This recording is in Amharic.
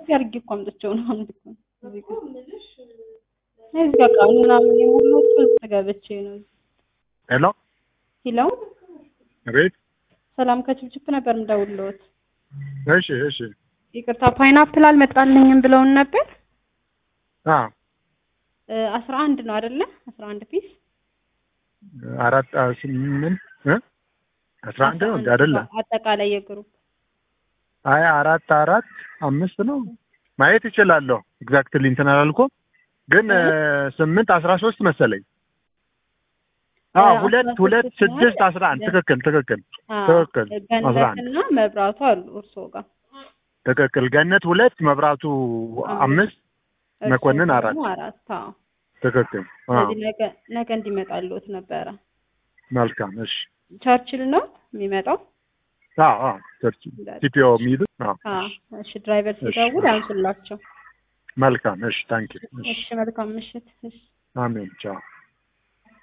ኮፒ አድርጌ እኮ አምጥቼው ነው አንድኩ እዚህ ጋር ቃሉና ምን ሁሉ ተጋብቼ ነው ሄሎ ሄሎ አቤት ሰላም ከችብችብ ነበር እንደውልዎት እሺ ይቅርታ ፓይናፕል አልመጣልኝም ብለውን ነበር 11 ነው አይደለ 11 ፒስ 4 8 11 ነው አይደለ አጠቃላይ የግሩፕ አይ 4 5 ነው ማየት ይችላልው ኤግዛክትሊ እንትን አላልኩም ግን 8 13 መሰለኝ 2 6 11 ትክክል 11 እና መብራቱ አሉ እርሶ ጋር ትክክል ገነት 2 መብራቱ 5 መኮንን 4 ትክክል ስለዚህ ነገ እንዲመጣልዎት ነበር መልካም እሺ ቸርችል ነው የሚመጣው ቸርችል ሲፒኦ ሚዱ እሺ ድራይቨር ሲደውል አንሱላቸው መልካም እሺ ታንኪ እሺ መልካም ምሽት አሜን ቻው